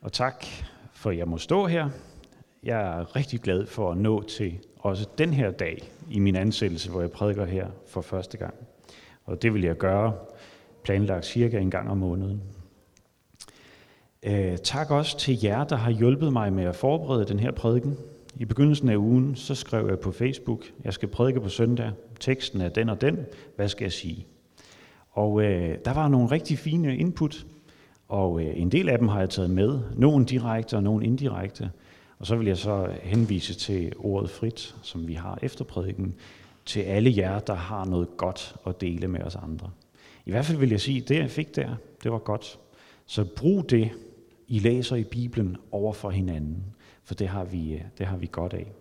Og tak for, at jeg må stå her. Jeg er rigtig glad for at nå til også den her dag i min ansættelse, hvor jeg prædiker her for første gang. Og det vil jeg gøre planlagt cirka en gang om måneden. Tak også til jer, der har hjulpet mig med at forberede den her prædiken. I begyndelsen af ugen, så skrev jeg på Facebook, jeg skal prædike på søndag. Teksten er den og den. Hvad skal jeg sige? Og der var nogle rigtig fine input, og en del af dem har jeg taget med. Nogle direkte og nogle indirekte. Og så vil jeg så henvise til ordet frit, som vi har efter prædiken, til alle jer, der har noget godt at dele med os andre. I hvert fald vil jeg sige, at det jeg fik der, det var godt. Så brug det, I læser i Bibelen over for hinanden, for det har vi godt af.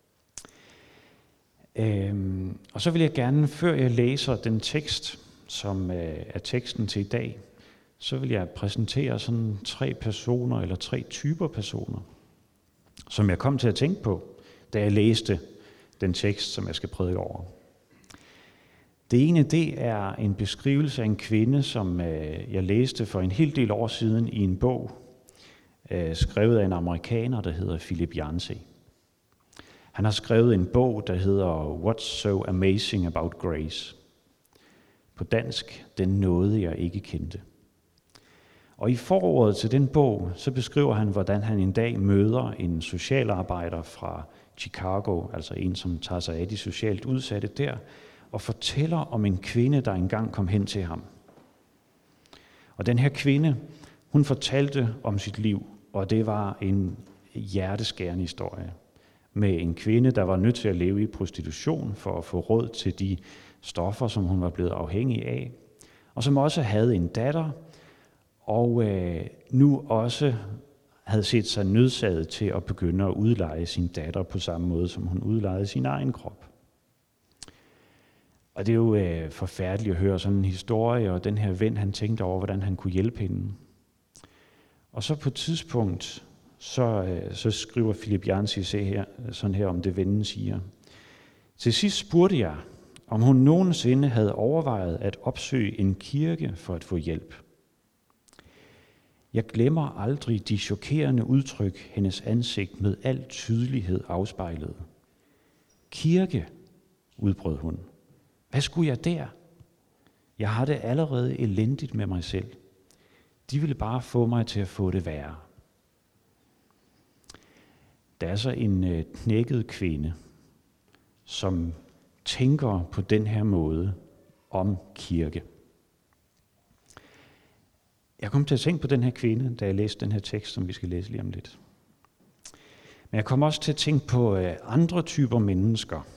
Og så vil jeg gerne, før jeg læser den tekst, som er teksten til i dag, så vil jeg præsentere sådan 3 personer eller 3 typer personer, som jeg kom til at tænke på, da jeg læste den tekst, som jeg skal prædike over. Det ene, det er en beskrivelse af en kvinde, som jeg læste for en hel del år siden i en bog, skrevet af en amerikaner, der hedder Philip Yancey. Han har skrevet en bog, der hedder What's So Amazing About Grace. På dansk, Den nåde, jeg ikke kendte. Og i forordet til den bog, så beskriver han, hvordan han en dag møder en socialarbejder fra Chicago, altså en, som tager sig af de socialt udsatte der, og fortæller om en kvinde, der engang kom hen til ham. Og den her kvinde, hun fortalte om sit liv, og det var en hjerteskærende historie med en kvinde, der var nødt til at leve i prostitution for at få råd til de stoffer, som hun var blevet afhængig af, og som også havde en datter, og nu også havde set sig nødsaget til at begynde at udleje sin datter på samme måde, som hun udlejede sin egen krop. Og det er jo forfærdeligt at høre sådan en historie, og den her ven, han tænkte over, hvordan han kunne hjælpe hende. Og så på et tidspunkt, så skriver Philip Yancey sådan her om det, vennen siger. Til sidst spurgte jeg, om hun nogensinde havde overvejet at opsøge en kirke for at få hjælp. Jeg glemmer aldrig de chokerende udtryk, hendes ansigt med al tydelighed afspejlede. Kirke, udbrød hun. Hvad skulle jeg der? Jeg har det allerede elendigt med mig selv. De ville bare få mig til at få det værre. Der er så en knækket kvinde, som tænker på den her måde om kirke. Jeg kom til at tænke på den her kvinde, da jeg læste den her tekst, som vi skal læse lige om lidt. Men jeg kom også til at tænke på andre typer mennesker.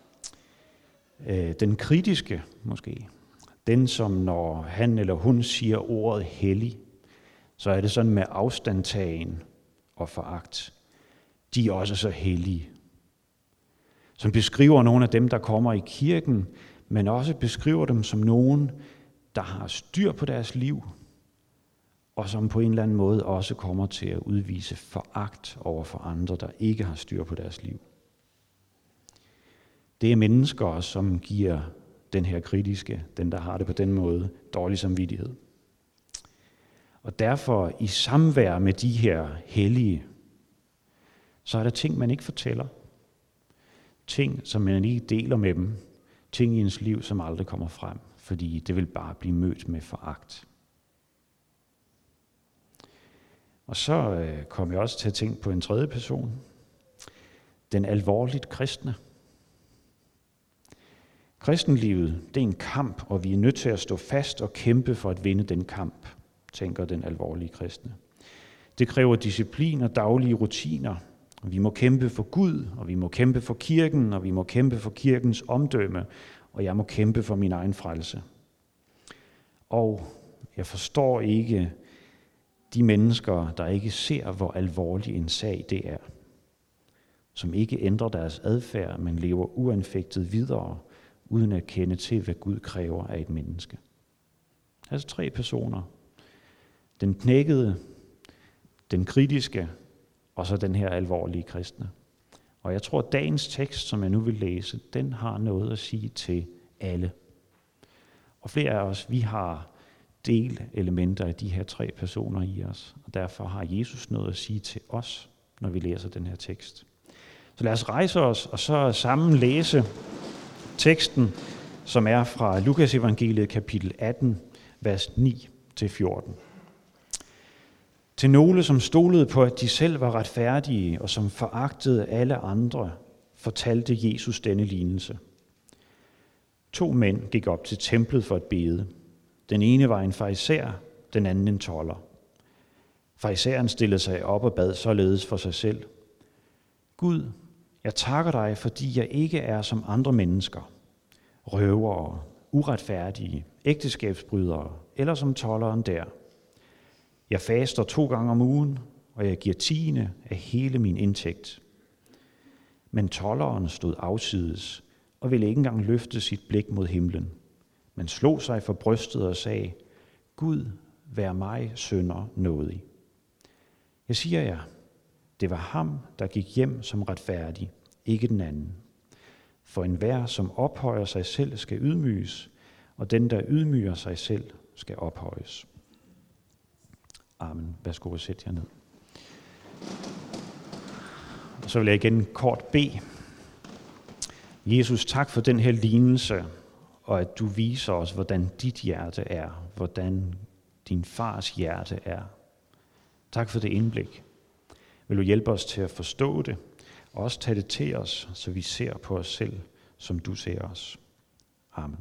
Den kritiske måske. Den, som når han eller hun siger ordet hellig, så er det sådan med afstandtagen og foragt. De er også så hellige. Som beskriver nogle af dem, der kommer i kirken, men også beskriver dem som nogen, der har styr på deres liv, og som på en eller anden måde også kommer til at udvise foragt over for andre, der ikke har styr på deres liv. Det er mennesker, som giver den her kritiske, den der har det på den måde, dårlig samvittighed. Og derfor i samvær med de her hellige, så er der ting, man ikke fortæller. Ting, som man ikke deler med dem. Ting i ens liv, som aldrig kommer frem, fordi det vil bare blive mødt med foragt. Og så kom jeg også til at tænke på en tredje person. Den alvorligt kristne. Kristenlivet, det er en kamp, og vi er nødt til at stå fast og kæmpe for at vinde den kamp, tænker den alvorlige kristne. Det kræver disciplin og daglige rutiner. Vi må kæmpe for Gud, og vi må kæmpe for kirken, og vi må kæmpe for kirkens omdømme, og jeg må kæmpe for min egen frelse. Og jeg forstår ikke de mennesker, der ikke ser, hvor alvorlig en sag det er. Som ikke ændrer deres adfærd, men lever uanfægtet videre, uden at kende til, hvad Gud kræver af et menneske. Altså 3 personer. Den knækkede, den kritiske, og så den her alvorlige kristne. Og jeg tror, at dagens tekst, som jeg nu vil læse, den har noget at sige til alle. Og flere af os, vi har delelementer af de her 3 personer i os. Og derfor har Jesus noget at sige til os, når vi læser den her tekst. Så lad os rejse os og så sammen læse teksten, som er fra Lukas evangeliet kapitel 18, vers 9-14. Til nogle, som stolede på, at de selv var retfærdige og som foragtede alle andre, fortalte Jesus denne lignelse. 2 mænd gik op til templet for at bede. Den ene var en farisæer, den anden en tolder. Farisæeren stillede sig op og bad således for sig selv. Gud, jeg takker dig, fordi jeg ikke er som andre mennesker, røvere, uretfærdige, ægteskabsbrydere eller som tolderen der. Jeg faster 2 gange om ugen, og jeg giver 10% af hele min indtægt. Men tolderen stod afsides og ville ikke engang løfte sit blik mod himlen, men slog sig for brystet og sagde, Gud, vær mig synder nådig. Jeg siger jer, det var ham, der gik hjem som retfærdig, ikke den anden. For enhver, som ophøjer sig selv, skal ydmyges, og den, der ydmyger sig selv, skal ophøjes. Amen. Værsgo og sæt jer ned. Og så vil jeg igen kort bede. Jesus, tak for den her lignelse, og at du viser os, hvordan dit hjerte er, hvordan din fars hjerte er. Tak for det indblik. Vil du hjælpe os til at forstå det, og også tage det til os, så vi ser på os selv, som du ser os. Amen.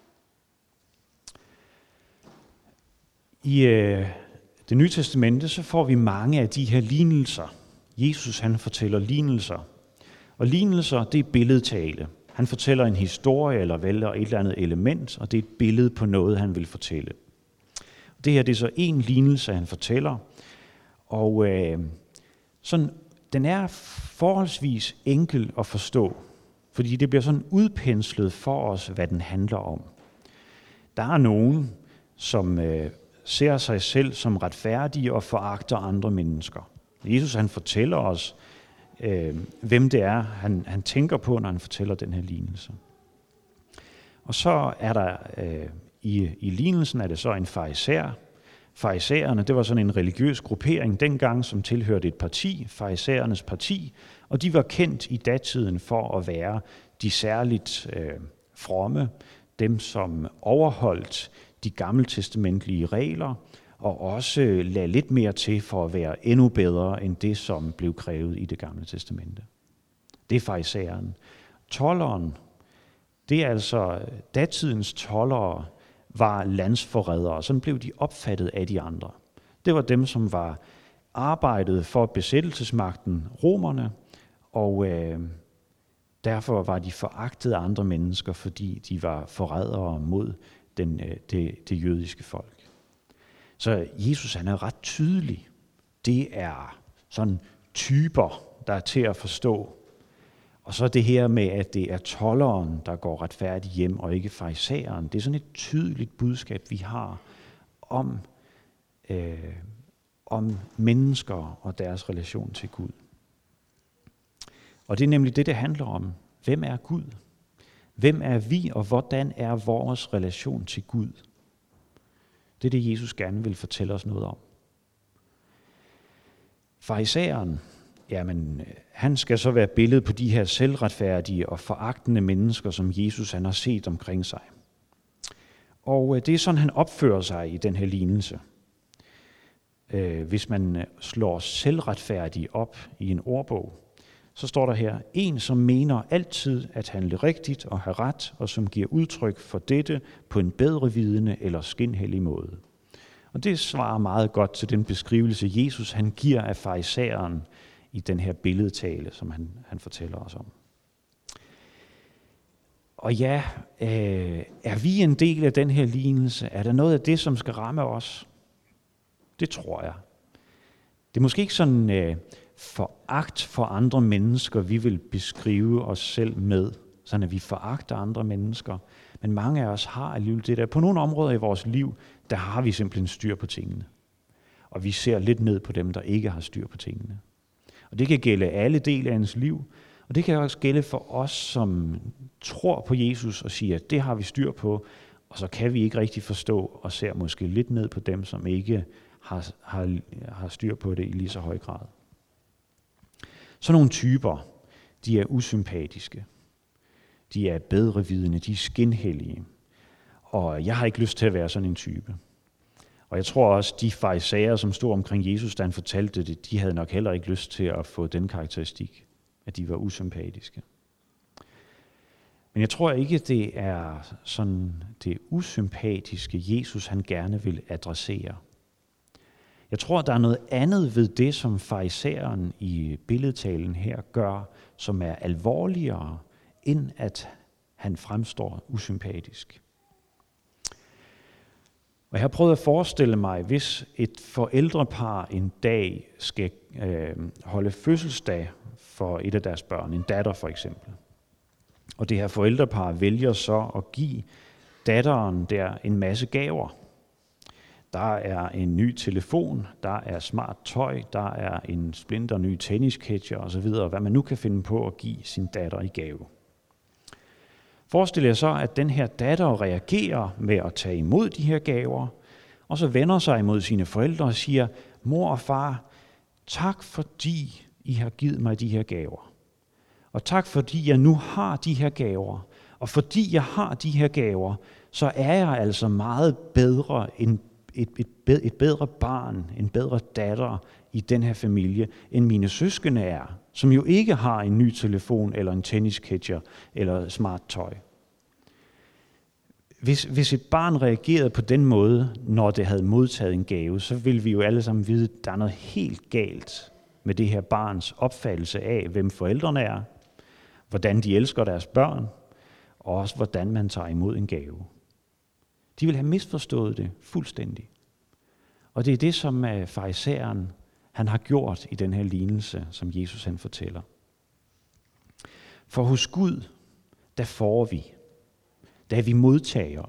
I Det Nye Testamente, så får vi mange af de her lignelser. Jesus, han fortæller lignelser. Og lignelser, det er billedtale. Han fortæller en historie eller vælger et eller andet element, og det er et billede på noget, han vil fortælle. Det her, det er så en lignelse, han fortæller. Og sådan, den er forholdsvis enkel at forstå, fordi det bliver sådan udpenslet for os, hvad den handler om. Der er nogen, som ser sig selv som retfærdige og foragter andre mennesker. Jesus, han fortæller os, hvem det er, han tænker på, når han fortæller den her lignelse. Og så er der i lignelsen er det så en farisæer. Farisæerne, det var sådan en religiøs gruppering dengang, som tilhørte et parti, farisæernes parti, og de var kendt i datiden for at være de særligt fromme, dem som overholdt de gammeltestamentlige regler, og også lagde lidt mere til for at være endnu bedre end det, som blev krævet i det gamle testamente. Det er farisæeren. Tolderen, det er altså datidens toldere, var landsforrædere. Sådan blev de opfattet af de andre. Det var dem, som var arbejdet for besættelsesmagten, romerne, og derfor var de foragtede af andre mennesker, fordi de var forrædere mod det jødiske folk. Så Jesus, han er ret tydelig. Det er sådan typer, der er til at forstå. Og så det her med, at det er tolderen, der går retfærdigt hjem, og ikke farisæeren. Det er sådan et tydeligt budskab, vi har om mennesker og deres relation til Gud. Og det er nemlig det handler om. Hvem er Gud? Hvem er vi, og hvordan er vores relation til Gud? Det er det, Jesus gerne vil fortælle os noget om. Farisæeren, jamen, han skal så være billedet på de her selvretfærdige og foragtende mennesker, som Jesus han har set omkring sig. Og det er sådan, han opfører sig i den her lignelse. Hvis man slår selvretfærdig op i en ordbog, så står der her, en som mener altid at handle rigtigt og have ret, og som giver udtryk for dette på en bedre vidende eller skinhellig måde. Og det svarer meget godt til den beskrivelse, Jesus han giver af farisæeren i den her billedtale, som han fortæller os om. Og ja, er vi en del af den her lignelse? Er der noget af det, som skal ramme os? Det tror jeg. Det er måske ikke sådan foragt for andre mennesker, vi vil beskrive os selv med, sådan at vi foragter andre mennesker. Men mange af os har alligevel det der. På nogle områder i vores liv, der har vi simpelthen styr på tingene. Og vi ser lidt ned på dem, der ikke har styr på tingene. Og det kan gælde alle dele af ens liv, og det kan også gælde for os, som tror på Jesus og siger, at det har vi styr på, Og så kan vi ikke rigtig forstå og ser måske lidt ned på dem, som ikke har styr på det i lige så høj grad. Sådan nogle typer, de er usympatiske. De er bedrevidende, de er skinhellige. Og jeg har ikke lyst til at være sådan en type. Og jeg tror også, de farisæere, som stod omkring Jesus, da han fortalte det, de havde nok heller ikke lyst til at få den karakteristik, at de var usympatiske. Men jeg tror ikke, det er sådan det usympatiske, Jesus han gerne vil adressere. Jeg tror, der er noget andet ved det, som farisæeren i billedtalen her gør, som er alvorligere, end at han fremstår usympatisk. Og jeg har prøvet at forestille mig, hvis et forældrepar en dag skal holde fødselsdag for et af deres børn, en datter for eksempel. Og det her forældrepar vælger så at give datteren der en masse gaver. Der er en ny telefon, der er smart tøj, der er en splinter ny tennisketcher osv., hvad man nu kan finde på at give sin datter i gave. Forestil jer så, at den her datter reagerer med at tage imod de her gaver, og så vender sig imod sine forældre og siger, mor og far, tak fordi I har givet mig de her gaver. Og tak fordi jeg nu har de her gaver. Og fordi jeg har de her gaver, så er jeg altså meget bedre end et bedre barn, en bedre datter i den her familie, end mine søskende er, som jo ikke har en ny telefon, eller en tennisketcher, eller smart tøj. Hvis et barn reagerede på den måde, når det havde modtaget en gave, så ville vi jo alle sammen vide, at der er noget helt galt med det her barns opfattelse af, hvem forældrene er, hvordan de elsker deres børn, og også hvordan man tager imod en gave. De vil have misforstået det fuldstændig. Og det er det, som farisæeren han har gjort i den her lignelse, som Jesus han fortæller. For hos Gud, der får vi. Der er vi modtagere.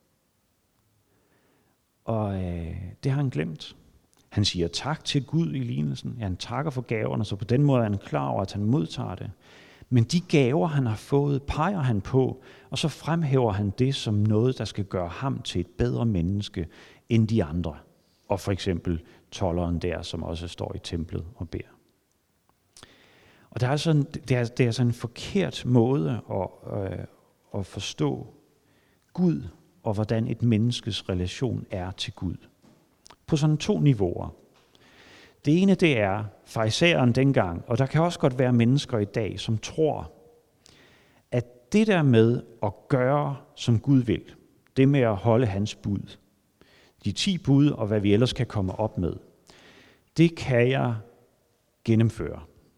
Og det har han glemt. Han siger tak til Gud i lignelsen. Ja, han takker for gaverne, så på den måde er han klar over, at han modtager det. Men de gaver, han har fået, peger han på, og så fremhæver han det som noget, der skal gøre ham til et bedre menneske end de andre. Og for eksempel tolderen der, som også står i templet og beder. Og det er altså en forkert måde at forstå Gud, og hvordan et menneskes relation er til Gud. På sådan 2 niveauer. Det ene, det er farisæeren dengang, og der kan også godt være mennesker i dag, som tror, at det der med at gøre, som Gud vil, det med at holde hans bud, de 10 bud og hvad vi ellers kan komme op med, det kan jeg gennemføre.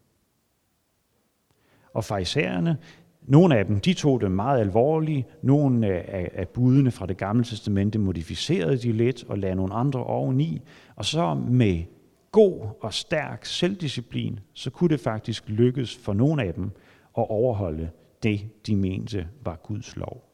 Og farisæerne, nogle af dem, de tog det meget alvorligt. Nogle af budene fra det gamle testamente modificerede de lidt og lagde nogle andre oveni. Og så med god og stærk selvdisciplin, så kunne det faktisk lykkes for nogle af dem at overholde det, de mente var Guds lov.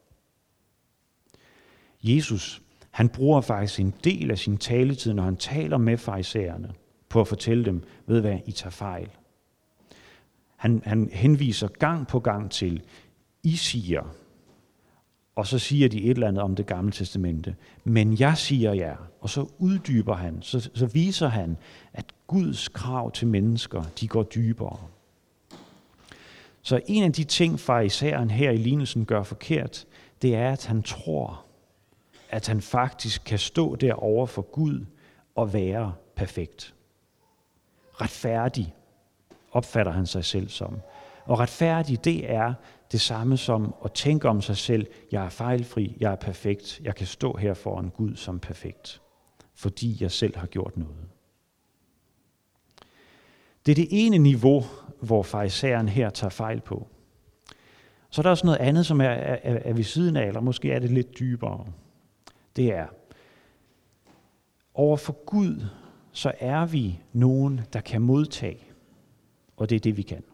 Jesus, han bruger faktisk en del af sin taletid, når han taler med farisæerne, på at fortælle dem, ved hvad, I tager fejl. Han henviser gang på gang til, I siger, og så siger de et eller andet om det gamle testamente, men jeg siger jer, og så uddyber han, så viser han, at Guds krav til mennesker, de går dybere. Så en af de ting, farisæeren her i lignelsen gør forkert, det er, at han tror, at han faktisk kan stå derovre for Gud og være perfekt. Retfærdig opfatter han sig selv som. Og retfærdig, det er det samme som at tænke om sig selv, jeg er fejlfri, jeg er perfekt, jeg kan stå her foran Gud som perfekt, fordi jeg selv har gjort noget. Det er det ene niveau, hvor farisæeren her tager fejl på. Så er der også noget andet, som er ved siden af, eller måske er det lidt dybere. Det er, over for Gud, så er vi nogen, der kan modtage. Og det er det, vi kan.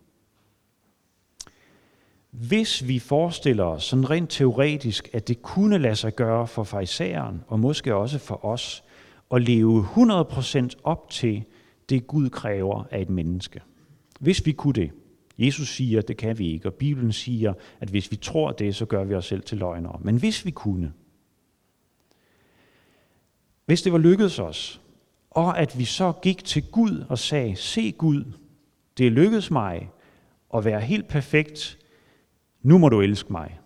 Hvis vi forestiller os sådan rent teoretisk, at det kunne lade sig gøre for farisæeren, og måske også for os, at leve 100% op til det, Gud kræver af et menneske. Hvis vi kunne det. Jesus siger, at det kan vi ikke, og Bibelen siger, at hvis vi tror det, så gør vi os selv til løgnere. Men hvis vi kunne, Hvis det var lykkedes os, og at vi så gik til Gud og sagde, se Gud, det er lykkedes mig at være helt perfekt, nu må du elske mig.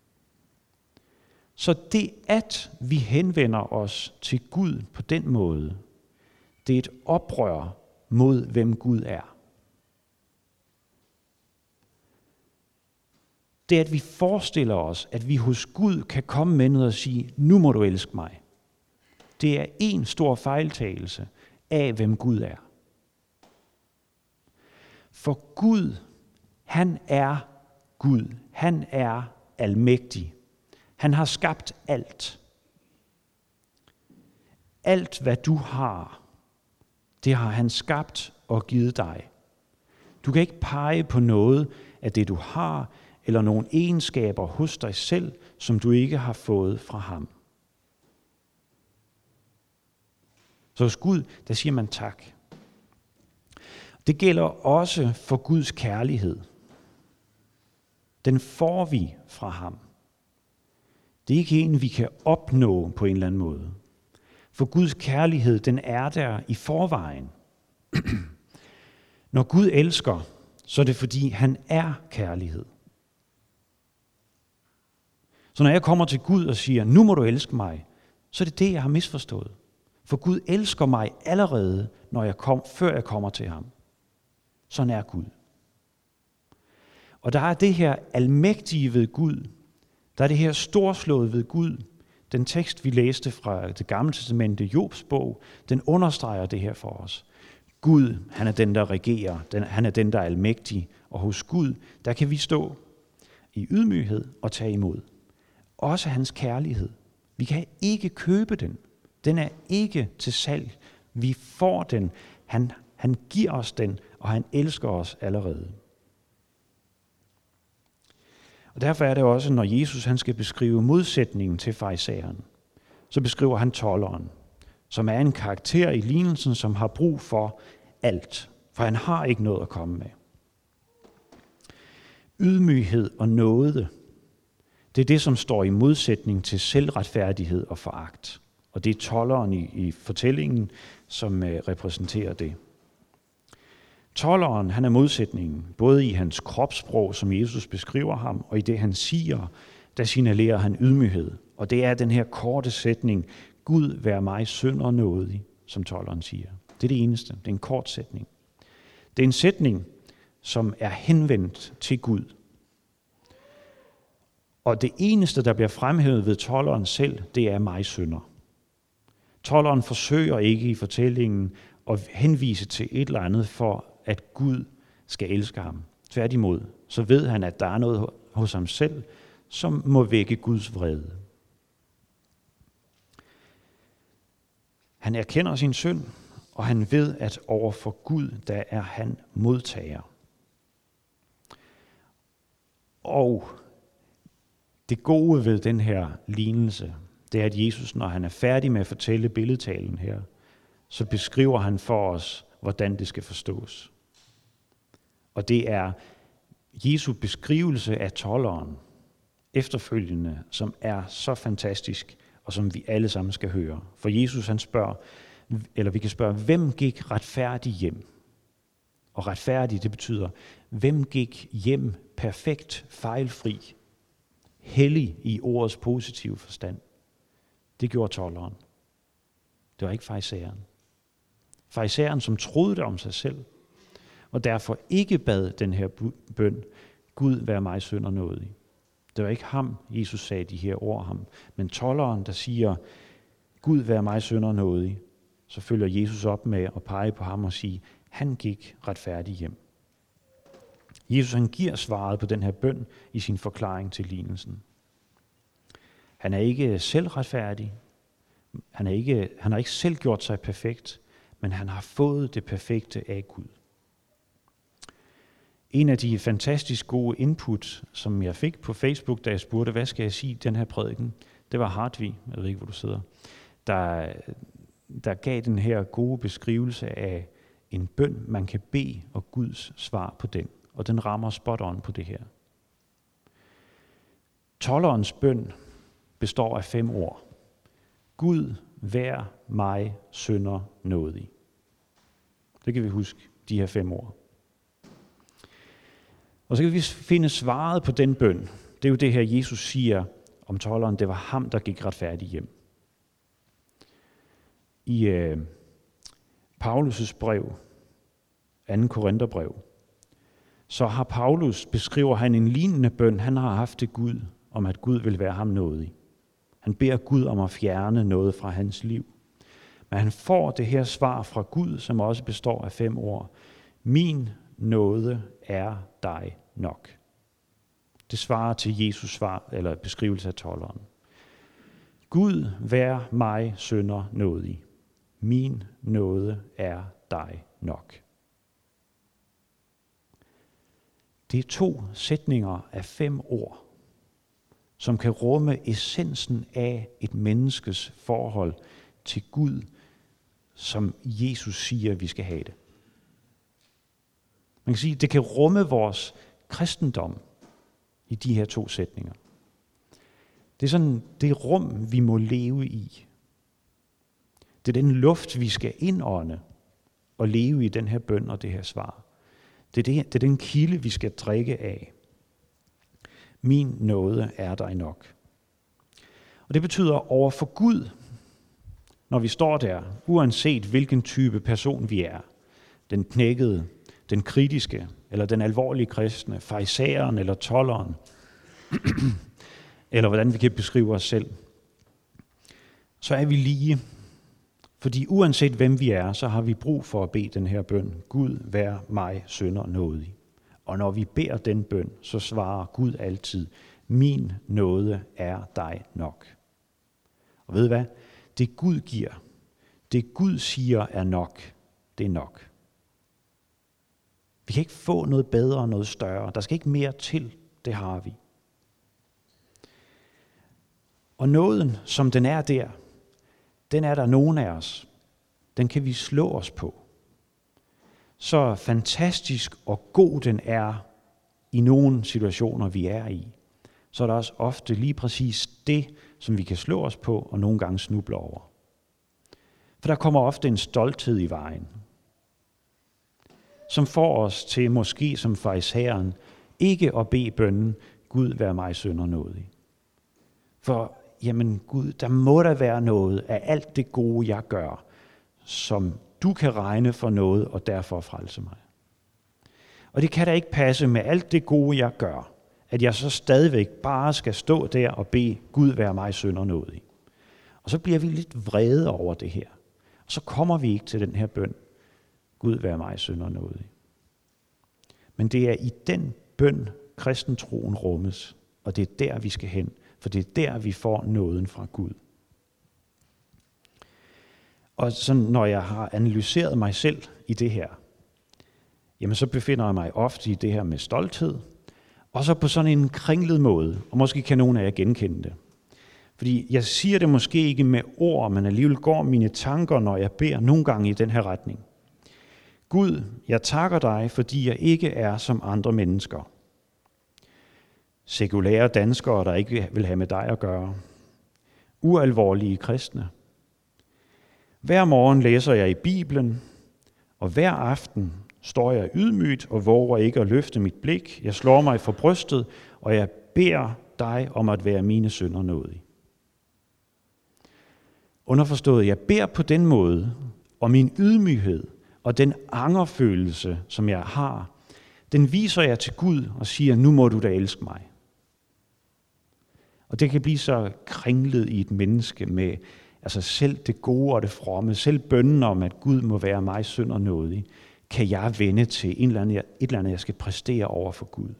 Så det, at vi henvender os til Gud på den måde, det er et oprør mod, hvem Gud er. Det er, at vi forestiller os, at vi hos Gud kan komme med noget og sige, nu må du elske mig. Det er en stor fejltagelse af, hvem Gud er. For Gud, han er Gud. Han er almægtig. Han har skabt alt. Alt, hvad du har, det har han skabt og givet dig. Du kan ikke pege på noget af det, du har, eller nogle egenskaber hos dig selv, som du ikke har fået fra ham. Så hos Gud, der siger man tak. Det gælder også for Guds kærlighed. Den får vi fra ham. Det er ikke en, vi kan opnå på en eller anden måde. For Guds kærlighed, den er der i forvejen. Når Gud elsker, så er det fordi, han er kærlighed. Så når jeg kommer til Gud og siger, nu må du elske mig, så er det det, jeg har misforstået. For Gud elsker mig allerede, før jeg kommer til ham. Sådan er Gud. Og der er det her almægtige ved Gud. Der er det her storslåede ved Gud. Den tekst, vi læste fra det gamle testamente, Jobs bog, den understreger det her for os. Gud, han er den, der regerer. Han er den, der er almægtig. Og hos Gud, der kan vi stå i ydmyghed og tage imod. Også hans kærlighed. Vi kan ikke købe den. Den er ikke til salg. Vi får den. Han giver os den, og han elsker os allerede. Og derfor er det også, når Jesus han skal beskrive modsætningen til farisæeren, så beskriver han tolderen, som er en karakter i lignelsen, som har brug for alt, for han har ikke noget at komme med. Ydmyghed og nåde, det er det, som står i modsætning til selvretfærdighed og foragt. Og det er tolderen i fortællingen, som repræsenterer det. Tolderen, han er modsætningen, både i hans kropssprog, som Jesus beskriver ham, og i det, han siger, der signalerer han ydmyghed. Og det er den her korte sætning, Gud vær mig synder nådig, som tolderen siger. Det er det eneste. Det er en kort sætning. Det er en sætning, som er henvendt til Gud. Og det eneste, der bliver fremhævet ved tolderen selv, det er mig synder. Tolderen forsøger ikke i fortællingen at henvise til et eller andet for, at Gud skal elske ham. Tværtimod, så ved han, at der er noget hos ham selv, som må vække Guds vrede. Han erkender sin synd, og han ved, at over for Gud, der er han modtager. Og det gode ved den her lignelse, det er, at Jesus, når han er færdig med at fortælle billedtalen her, så beskriver han for os, hvordan det skal forstås. Og det er Jesu beskrivelse af tolderen efterfølgende, som er så fantastisk, og som vi alle sammen skal høre. For Jesus han spørger, eller vi kan spørge, hvem gik retfærdig hjem? Og retfærdig, det betyder, hvem gik hjem perfekt, fejlfri, hellig i ordets positive forstand? Det gjorde tolderen. Det var ikke farisæeren. Farisæeren, som troede det om sig selv, og derfor ikke bad den her bøn, Gud vær mig synder nådig. Det var ikke ham, Jesus sagde de her ord ham, men tolderen, der siger, Gud vær mig synder nådig, så følger Jesus op med at pege på ham og sige, han gik retfærdig hjem. Jesus han giver svaret på den her bøn i sin forklaring til lignelsen. Han er ikke selvretfærdig. Han har ikke selv gjort sig perfekt, men han har fået det perfekte af Gud. En af de fantastisk gode input, som jeg fik på Facebook, da jeg spurgte, hvad skal jeg sige den her prædiken, det var Hartvig, jeg ved ikke, hvor du sidder, der gav den her gode beskrivelse af en bøn, man kan bede, og Guds svar på den. Og den rammer spot on på det her. Tolderens bøn består af 5 ord. Gud, vær mig synder nådig. Det kan vi huske, de her 5 ord. Og så kan vi finde svaret på den bøn. Det er jo det her, Jesus siger om tolderen, det var ham, der gik retfærdigt hjem. I Paulus' brev, 2. Korintherbrev, så har Paulus, beskriver han en lignende bøn, han har haft til Gud, om at Gud vil være ham nådig. Han beder Gud om at fjerne noget fra hans liv. Men han får det her svar fra Gud, som også består af 5 ord. Min nåde er dig nok. Det svarer til Jesus svar, eller beskrivelse af tolderen. Gud, vær mig synder nådig. Min nåde er dig nok. Det er 2 sætninger af 5 ord, som kan rumme essensen af et menneskes forhold til Gud, som Jesus siger, vi skal have det. Man kan sige, at det kan rumme vores kristendom i de her 2 sætninger. Det er sådan det rum, vi må leve i. Det er den luft, vi skal indånde og leve i den her bøn og det her svar. Det er den kilde, vi skal drikke af. Min nåde er dig nok. Og det betyder over for Gud, når vi står der, uanset hvilken type person vi er, den knækkede, den kritiske, eller den alvorlige kristne, farisæeren eller tolderen, eller hvordan vi kan beskrive os selv, så er vi lige. Fordi uanset hvem vi er, så har vi brug for at bede den her bøn. Gud, vær mig synder nådig. Og når vi beder den bøn, så svarer Gud altid, min nåde er dig nok. Og ved I hvad? Det Gud giver, det Gud siger er nok, det er nok. Vi kan ikke få noget bedre og noget større. Der skal ikke mere til, det har vi. Og nåden, som den er der nogen af os. Den kan vi slå os på. Så fantastisk og god den er i nogle situationer, vi er i, så er der også ofte lige præcis det, som vi kan slå os på og nogle gange snuble over. For der kommer ofte en stolthed i vejen, som får os til måske som farisæeren ikke at bede bønnen, Gud vær mig synder nådig. For jamen Gud, der må der være noget af alt det gode, jeg gør, som du kan regne for noget og derfor frelse mig. Og det kan da ikke passe med alt det gode, jeg gør, at jeg så stadigvæk bare skal stå der og bede Gud være mig synder nådig. Og så bliver vi lidt vrede over det her. Og så kommer vi ikke til den her bøn, Gud vær mig synder nådig. Men det er i den bøn, kristentroen rummes, og det er der, vi skal hen, for det er der, vi får nåden fra Gud. Og så når jeg har analyseret mig selv i det her, jamen så befinder jeg mig ofte i det her med stolthed, og så på sådan en kringlet måde, og måske kan nogen af jer genkende det. Fordi jeg siger det måske ikke med ord, men alligevel går mine tanker, når jeg beder nogle gange i den her retning. Gud, jeg takker dig, fordi jeg ikke er som andre mennesker. Sekulære danskere, der ikke vil have med dig at gøre. Ualvorlige kristne. Hver morgen læser jeg i Bibelen, og hver aften står jeg ydmygt og våger ikke at løfte mit blik. Jeg slår mig for brystet, og jeg beder dig om at være mine synder nådig. Underforstået, jeg beder på den måde, og min ydmyghed og den angerfølelse, som jeg har, den viser jeg til Gud og siger, nu må du da elske mig. Og det kan blive så kringlet i et menneske med altså selv det gode og det fromme, selv bønnen om, at Gud må være mig synder nådig, kan jeg vende til et eller andet, jeg skal præstere over for Gud.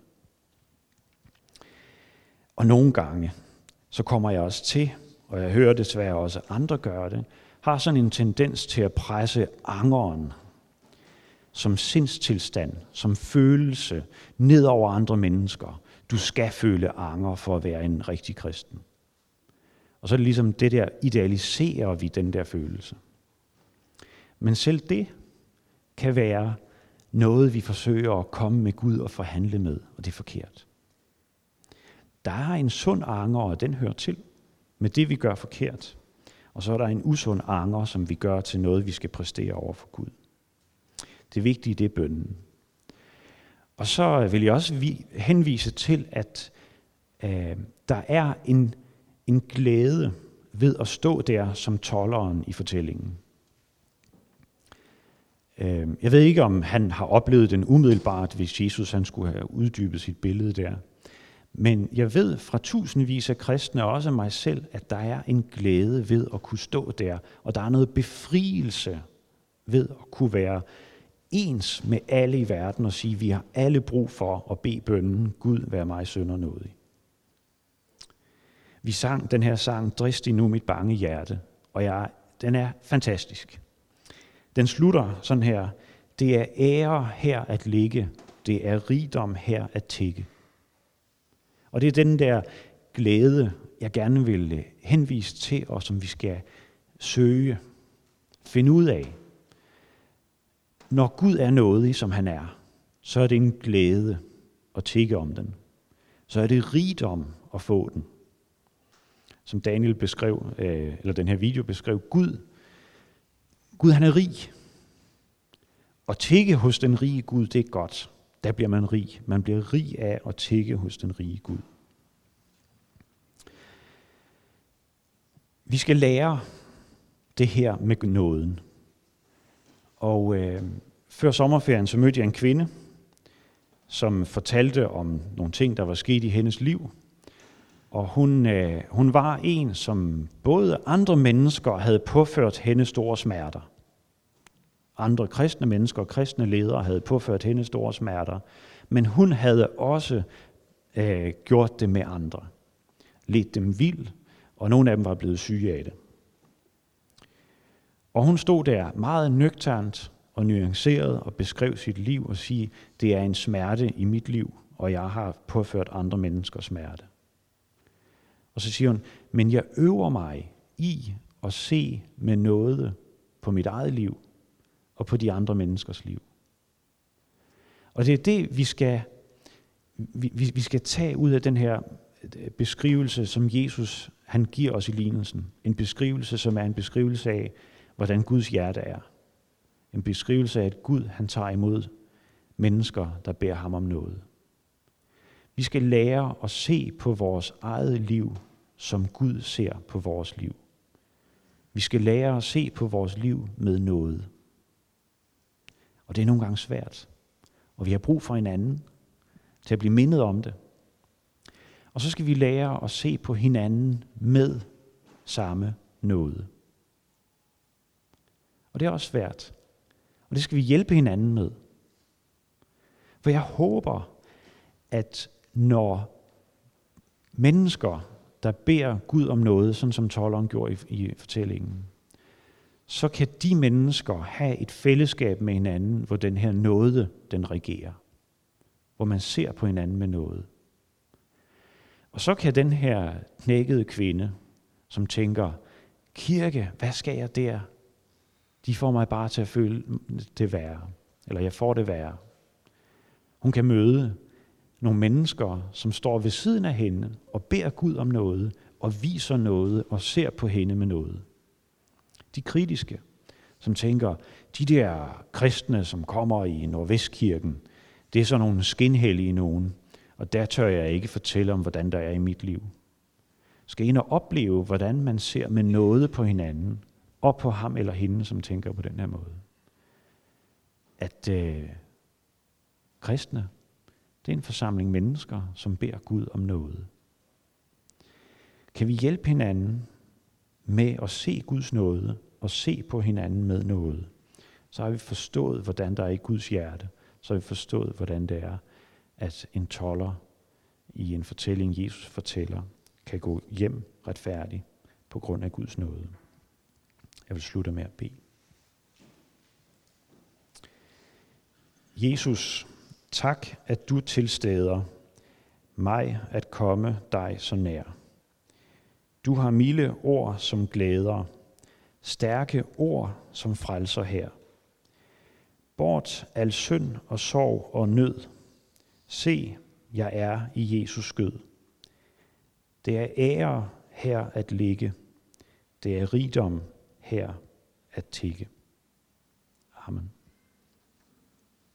Og nogle gange, så kommer jeg også til, og jeg hører desværre også andre gøre det, har sådan en tendens til at presse angeren som sindstilstand, som følelse ned over andre mennesker. Du skal føle anger for at være en rigtig kristen. Og så er det ligesom det der, idealiserer vi den der følelse. Men selv det kan være noget, vi forsøger at komme med Gud og forhandle med, og det er forkert. Der er en sund anger, og den hører til med det, vi gør forkert. Og så er der en usund anger, som vi gør til noget, vi skal præstere over for Gud. Det vigtige, det er bønnen. Og så vil jeg også henvise til, at der er en glæde ved at stå der som tolderen i fortællingen. Jeg ved ikke, om han har oplevet den umiddelbart, hvis Jesus han skulle have uddybet sit billede der. Men jeg ved fra tusindvis af kristne, og også mig selv, at der er en glæde ved at kunne stå der, og der er noget befrielse ved at kunne være ens med alle i verden og sige, at vi har alle brug for at bede bønnen, Gud vær mig synder nådig. Vi sang den her sang, Dristig nu mit bange hjerte, og den er fantastisk. Den slutter sådan her, det er ære her at ligge, det er rigdom her at tikke. Og det er den der glæde, jeg gerne vil henvise til, og som vi skal søge, finde ud af. Når Gud er nådig, som han er, så er det en glæde at tikke om den. Så er det rigdom at få den. Som Daniel beskrev, eller den her video beskrev, Gud han er rig. At tikke hos den rige Gud, det er godt. Der bliver man rig. Man bliver rig af at tikke hos den rige Gud. Vi skal lære det her med nåden. Og før sommerferien så mødte jeg en kvinde, som fortalte om nogle ting, der var sket i hendes liv. Og hun var en, som både andre mennesker havde påført hende store smerter. Andre kristne mennesker og kristne ledere havde påført hende store smerter. Men hun havde også gjort det med andre. Ledt dem vild, og nogle af dem var blevet syge af det. Og hun stod der meget nøgternt og nuanceret og beskrev sit liv og sige, det er en smerte i mit liv, og jeg har påført andre mennesker smerte. Og så siger hun, men jeg øver mig i at se med noget på mit eget liv og på de andre menneskers liv. Og det er det, vi skal tage ud af den her beskrivelse, som Jesus han giver os i lignelsen. En beskrivelse, som er en beskrivelse af, hvordan Guds hjerte er. En beskrivelse af, at Gud han tager imod mennesker, der beder ham om noget. Vi skal lære at se på vores eget liv, som Gud ser på vores liv. Vi skal lære at se på vores liv med noget. Og det er nogle gange svært. Og vi har brug for hinanden til at blive mindet om det. Og så skal vi lære at se på hinanden med samme noget. Og det er også svært. Og det skal vi hjælpe hinanden med. For jeg håber, at når mennesker, der beder Gud om noget, sådan som tolderen gjorde i fortællingen, så kan de mennesker have et fællesskab med hinanden, hvor den her nåde, den regerer. Hvor man ser på hinanden med noget. Og så kan den her knækkede kvinde, som tænker, kirke, hvad skal jeg der? De får mig bare til at føle det værre. Eller jeg får det værre. Hun kan møde nogle mennesker, som står ved siden af hende og beder Gud om noget, og viser noget og ser på hende med noget. De kritiske, som tænker, de der kristne, som kommer i Nordvestkirken, det er sådan nogle skinhellige nogen, og der tør jeg ikke fortælle om, hvordan der er i mit liv. Skal ind og opleve, hvordan man ser med noget på hinanden, og på ham eller hende, som tænker på den her måde. At kristne, det er en forsamling mennesker, som beder Gud om noget. Kan vi hjælpe hinanden med at se Guds nåde, og se på hinanden med noget, så har vi forstået, hvordan der er i Guds hjerte. Så har vi forstået, hvordan det er, at en tolder i en fortælling, Jesus fortæller, kan gå hjem retfærdig på grund af Guds nåde. Jeg vil slutte med at bede. Jesus, tak, at du tilsteder mig at komme dig så nær. Du har milde ord som glæder, stærke ord som frelser her. Bort al synd og sorg og nød. Se, jeg er i Jesus skød. Det er ære her at ligge. Det er rigdom her at tikke. Amen.